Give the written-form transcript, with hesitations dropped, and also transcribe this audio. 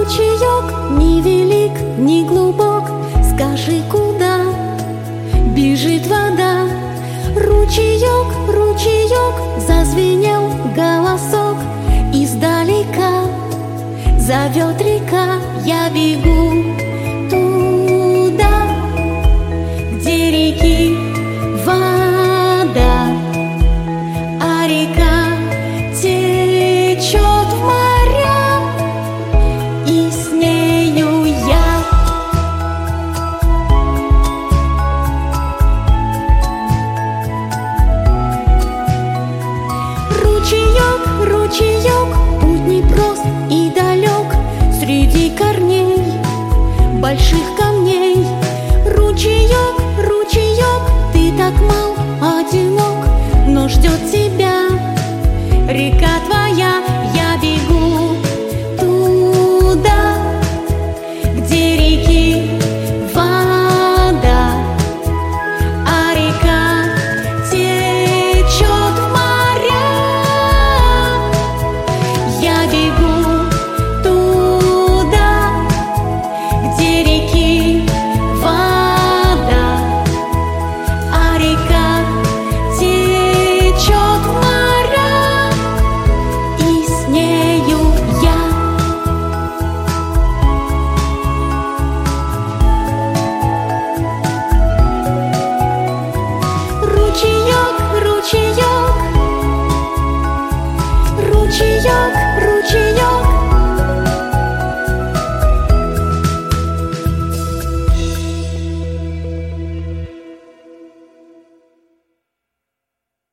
Ручеек ни велик, ни глубок, скажи, куда бежит вода? Ручеек, ручеек, зазвенел голосок, издалека зовет река. Я бегу туда, где реки вода, а река течет в моря, и с нею я. Ручеек, ручеек, путь непрост и далек, среди корней больших камней. Ручеек, ручеек, ты так мал, одинок, но ждет тебя река твоя. Я бегу туда, где реки вода, а река течет в моря. Я бегу туда, где реки вода, а река течет в моря, и с нею я. Ручеек, ручеек, ручеек,